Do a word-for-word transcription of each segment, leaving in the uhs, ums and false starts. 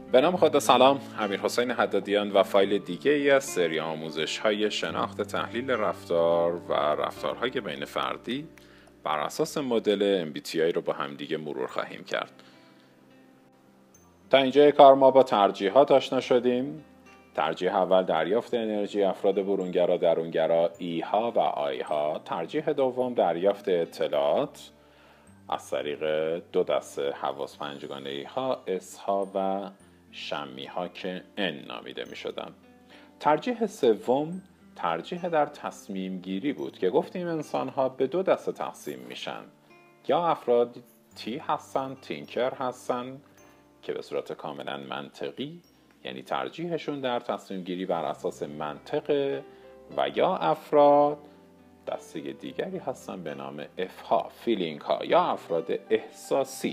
به نام خدا. سلام، امیرحسین حدادیان و فایل دیگه ای از سری آموزش های شناخت تحلیل رفتار و رفتارهای بین فردی بر اساس مدل ام بی تی آی رو با هم دیگه مرور خواهیم کرد. تا اینجای کار ما با ترجیحات آشنا شدیم. ترجیح اول دریافت انرژی افراد برونگرا درونگرا ای ها و آی ها. ترجیح دوم دریافت اطلاعات از طریق دو دسته حواس پنجگانه ای ها اس ها و شمی ها که ان نامیده می شدن. ترجیح سوم ترجیح در تصمیم گیری بود که گفتیم انسان ها به دو دسته تقسیم میشن، یا افراد تی هستن، تینکر هستن که به صورت کاملا منطقی، یعنی ترجیحشون در تصمیم گیری بر اساس منطقه، و یا افراد دسته دیگری هستن به نام اف ها، فیلینگ ها، یا افراد احساسی.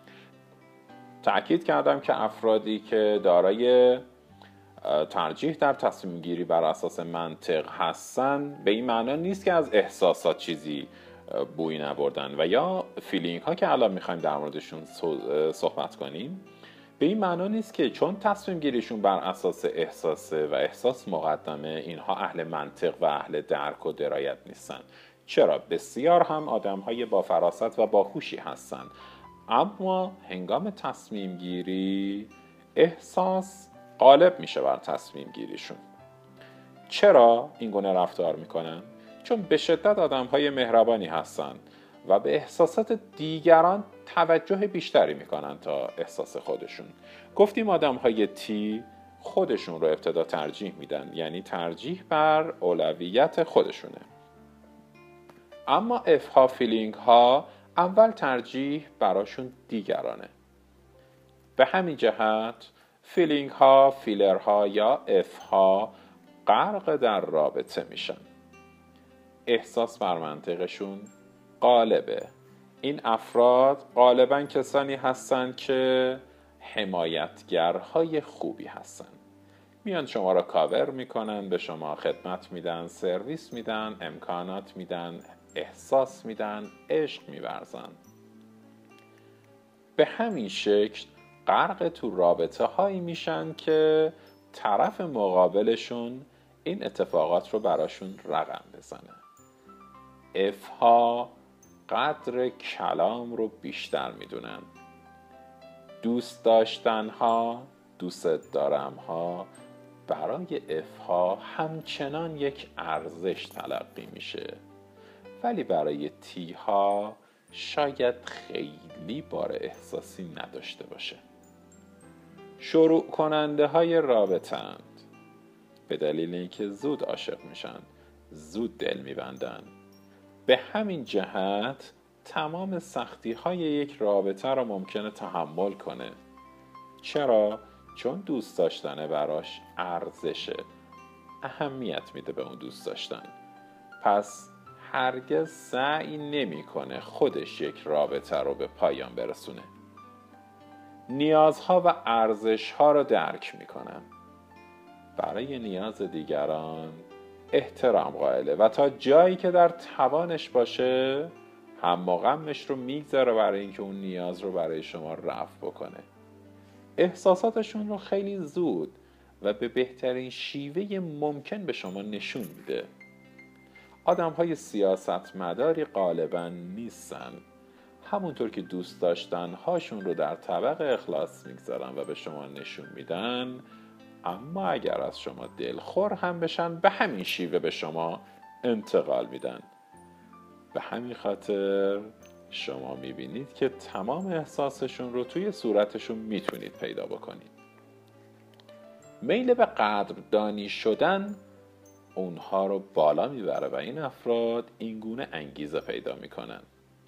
تأکید کردم که افرادی که دارای ترجیح در تصمیم گیری بر اساس منطق هستن به این معنا نیست که از احساسات چیزی بوی نبردن، و یا فیلینگ ها که الان میخوایم در موردشون صحبت کنیم به این معنا نیست که چون تصمیم گیریشون بر اساس احساسه و احساس مقدمه اینها اهل منطق و اهل درک و درایت نیستن. چرا؟ بسیار هم آدم های با فراست و باهوشی هستن، اما هنگام تصمیم گیری احساس غالب میشه بر تصمیم گیریشون. چرا این گونه رفتار میکنن؟ چون به شدت آدم های مهربانی هستن و به احساسات دیگران توجه بیشتری میکنن تا احساس خودشون. گفتیم آدم های تی خودشون رو ابتدا ترجیح میدن، یعنی ترجیح بر اولویت خودشونه. اما اف ها، فیلینگ ها، اول ترجیح براشون دیگرانه. به همین جهت فیلینگ ها، فیلر ها یا اف ها غرق در رابطه میشن. احساس بر منطقشون غالبه. این افراد غالباً کسانی هستند که حمایتگرهای خوبی هستند. میان شما را کاور میکنن، به شما خدمت میدن، سرویس میدن، امکانات میدن، احساس میدن، عشق میورزن. به همین شکل غرق تو رابطه هایی میشن که طرف مقابلشون این اتفاقات رو براشون رقم بزنه. اف ها قدر کلام رو بیشتر میدونن. دوست داشتن ها، دوست دارم ها برای اف ها همچنان یک ارزش تلقی میشه، ولی برای تی ها شاید خیلی بار احساسی نداشته باشه. شروع کننده های رابطه اند، به دلیل اینکه زود عاشق میشن، زود دل میبندن. به همین جهت تمام سختی های یک رابطه را ممکنه تحمل کنه. چرا؟ چون دوست داشتنه براش ارزشه، اهمیت میده به اون دوست داشتن. پس هرگز سعی نمیکنه خودش یک رابطه رو به پایان برسونه. نیازها و ارزشها رو درک میکنن. برای نیاز دیگران احترام قائله و تا جایی که در توانش باشه هم و غمش رو میگذاره برای اینکه اون نیاز رو برای شما رفع بکنه. احساساتشون رو خیلی زود و به بهترین شیوه ممکن به شما نشون میده. آدم های سیاستمداری غالبا نیستن. همونطور که دوست داشتن هاشون رو در طبق اخلاص میگذارن و به شما نشون میدن، اما اگر از شما دلخور هم بشن به همین شیوه به شما انتقال میدن. به همین خاطر شما میبینید که تمام احساسشون رو توی صورتشون میتونید پیدا بکنید. میل به قدردانی شدن اونها رو بالا میبره و این افراد اینگونه انگیزه پیدا میکنن.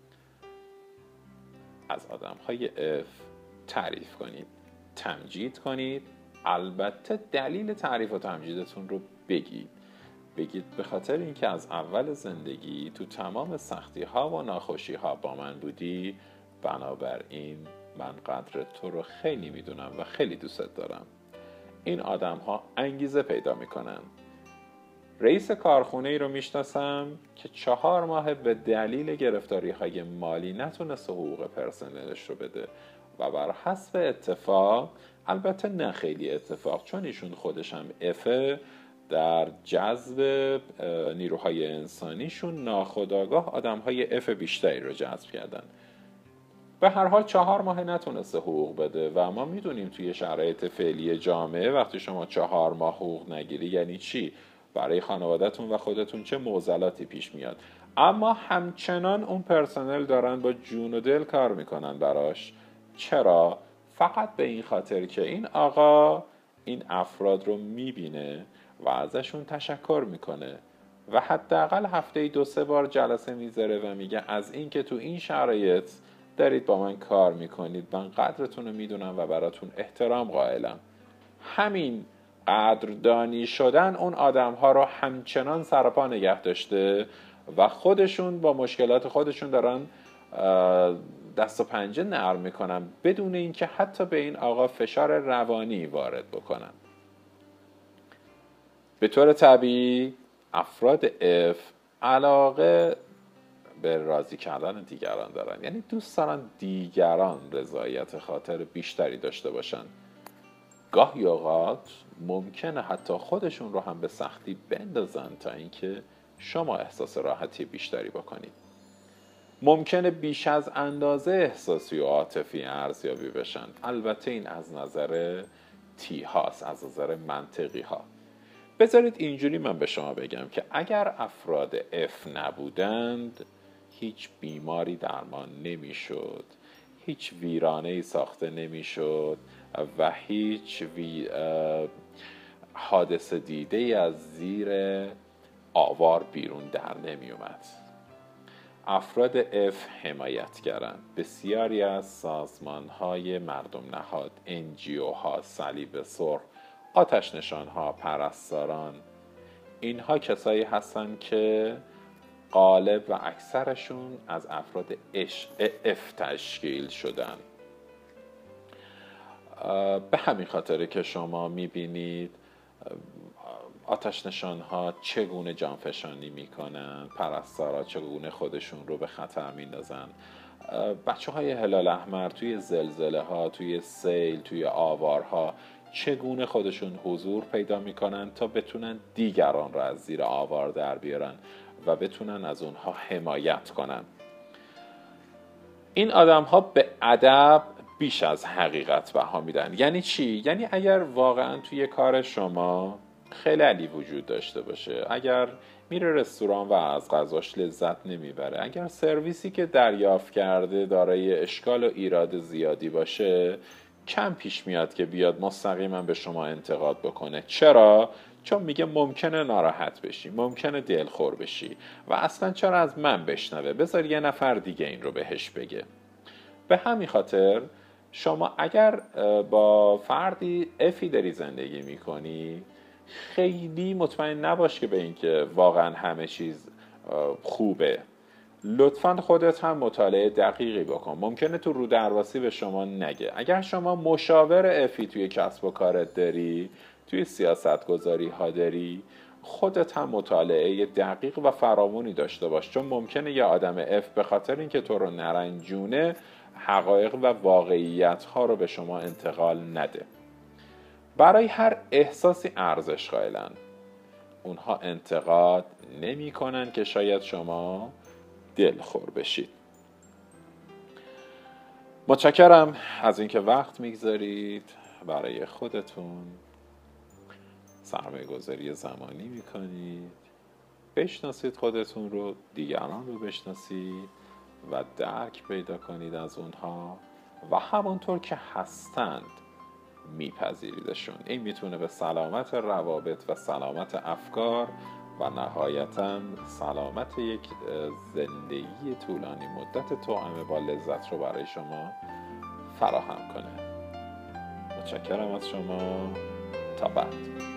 از آدم‌های اف تعریف کنید، تمجید کنید. البته دلیل تعریف و تمجیدتون رو بگید. بگید به خاطر اینکه از اول زندگی تو تمام سختی ها و ناخوشی ها با من بودی، بنابراین من قدر تو رو خیلی میدونم و خیلی دوست دارم. این آدم ها انگیزه پیدا میکنن. رئیس کارخونه ای رو میشناسم که چهار ماه به دلیل گرفتاری های مالی نتونست حقوق پرسنلش رو بده و بر حسب اتفاق البته نه خیلی اتفاق، چون ایشون خودش هم افه در جذب نیروهای انسانیشون ناخودآگاه آدمهای اف بیشتری رو جذب کردن. به هر حال چهار ماه نتونسته حقوق بده و ما میدونیم توی شرایط فعلی جامعه وقتی شما چهار ماه حقوق نگیری یعنی چی؟ برای خانواده‌تون و خودتون چه معضلاتی پیش میاد. اما همچنان اون پرسنل دارن با جون و دل کار میکنن براش. چرا؟ فقط به این خاطر که این آقا این افراد رو میبینه و ازشون تشکر میکنه و حداقل هفته دو سه بار جلسه میذاره و میگه از این که تو این شرایط دارید با من کار میکنید من قدرتون رو میدونم و براتون احترام قائلم. همین قدردانی شدن اون آدم ها رو همچنان سرپا نگه داشته و خودشون با مشکلات خودشون دارن دست و پنجه نرم میکنن بدون اینکه حتی به این آقا فشار روانی وارد بکنن. به طور طبیعی افراد اف علاقه به راضی کردن دیگران دارن، یعنی دوست دارن دیگران رضایت خاطر بیشتری داشته باشن. گاهی اوقات ممکنه حتی خودشون رو هم به سختی بندازن تا اینکه شما احساس راحتی بیشتری بکنید. ممکنه بیش از اندازه احساسی و عاطفی ارزیابی بشن. البته این از نظر تی هاست، از نظر منطقی ها. بذارید اینجوری من به شما بگم که اگر افراد اف نبودند هیچ بیماری درمان نمیشد، هیچ ویرانه‌ای ساخته نمیشد و هیچ وی حادثه دیده‌ای از زیر آوار بیرون در نمی اومد. افراد اف حمایتگرند. بسیاری از سازمان‌های مردم نهاد، ان جی او ها، صلیب سرخ، آتش نشان ها، پرستاران، اینها کسایی هستن که غالب و اکثرشون از افراد اف تشکیل شدن. به همین خاطره که شما میبینید آتش نشان ها چگونه جانفشانی میکنن، پرستارا چگونه خودشون رو به خطر میندازن، بچه های هلال احمر توی زلزله ها، توی سیل، توی آوارها چگونه خودشون حضور پیدا میکنن تا بتونن دیگران را از زیر آوار در بیارن و بتونن از اونها حمایت کنن. این آدم ها به ادب بیش از حقیقت بها میدن. یعنی چی؟ یعنی اگر واقعا توی کار شما خلالی وجود داشته باشه، اگر میره رستوران و از غذاش لذت نمیبره، اگر سرویسی که دریافت کرده دارای اشکال و ایراد زیادی باشه، کم پیش میاد که بیاد مستقیما به شما انتقاد بکنه. چرا؟ چون میگه ممکنه ناراحت بشی، ممکنه دلخور بشی و اصلا چرا از من بشنوه، بذار یه نفر دیگه این رو بهش بگه. به همین خاطر شما اگر با فردی افی داری زندگی میکنی خیلی مطمئن نباش که به این که واقعا همه چیز خوبه. لطفاً خودت هم مطالعه دقیقی بکن. ممکنه تو رو درواسی به شما نگه. اگر شما مشاور افی توی کسب و کارت داری، توی سیاست گذاری ها داری، خودت هم مطالعه دقیق و فراوانی داشته باش، چون ممکنه یه آدم اف به خاطر اینکه تو رو نرنجونه حقایق و واقعیت ها رو به شما انتقال نده. برای هر احساسی ارزش قائلن. اونها انتقاد نمی کنن که شاید شما دلخور بشید. متشکرم از اینکه وقت میگذارید برای خودتون، سرمایه گذاری زمانی میکنید، بشناسید خودتون رو، دیگران رو بشناسید و درک پیدا کنید از اونها و همونطور که هستند میپذیریدشون. این میتونه به سلامت روابط و سلامت افکار و نهایتاً سلامت یک زندگی طولانی مدت توأم با لذت رو برای شما فراهم کنه. متشکرم از شما. تا بعد.